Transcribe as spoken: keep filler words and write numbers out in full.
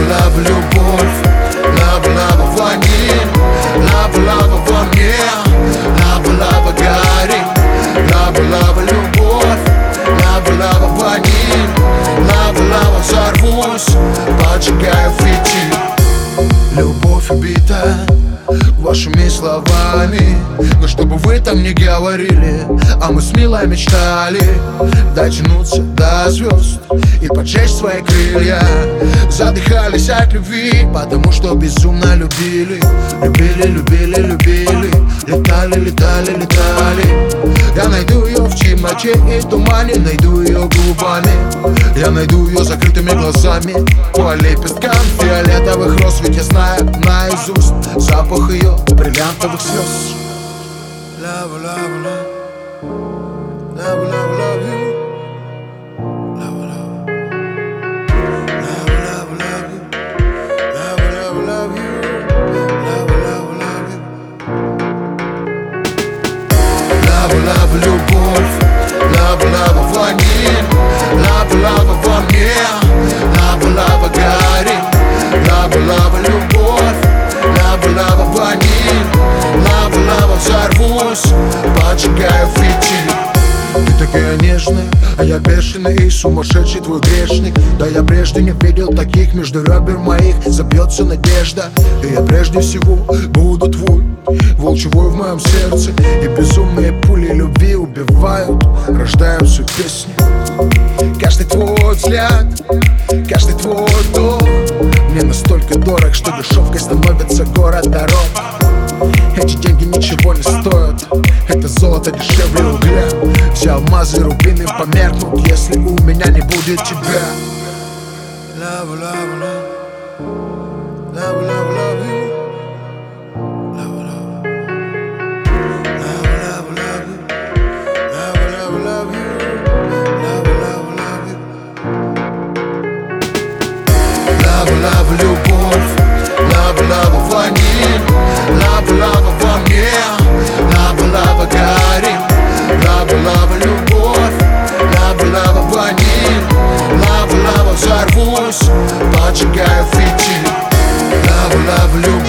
Лава, любовь, лава, лава, ваниль, лава, лава во мне, лава, лава, горит, лава, лава, любовь, лава, лава, ваниль, лава, лава, взорвусь, поджигаю фитиль. Любовь убита вашими словами, но чтобы вы там не говорили, а мы смело мечтали дотянуться до звезд и поджечь свои крылья. Задыхались от любви, потому что безумно любили. Любили, любили, любили, летали, летали, летали. Я найду ее в темноте и тумане, найду ее губами, я найду ее закрытыми глазами. По лепесткам фиолетовых роз, ведь я знаю наизусть запах ее бриллиантовых слез. Love, love, love, love, love, love you. Love, love, love, love, love you. Love, love, love you. Love, love, love you. Love, love, любовь, love, love, ваниль, love, love во мне, love, love, горит, love, love, любовь, love, love, ваниль, love, love, взорвусь, поджигаю фитиль. Ты такая нежная, а я бешеный и сумасшедший твой грешник. Да я прежде не видел таких, между ребер моих забьется надежда. И я прежде всего буду твой, волчевой в моем сердце. И безумные пули любви убивают, рождаются песни. Каждый твой взгляд, каждый твой вдох мне настолько дорог, что дешевкой становится город дорог. Эти деньги ничего не стоят, это золото дешевле угля. Все алмазы, рубины померкнут, если у меня не будет тебя. Love, love, love, love, love, love you. Love, love, love, love, love you. Love, love, love you. Love, love, love you. Love, love, любовь, love, love, ваниль, love, love во мне, love, love, горит, love, love, любовь, love, love, ваниль, love, love, взорвусь, поджигаю фитиль. Love, love, любовь.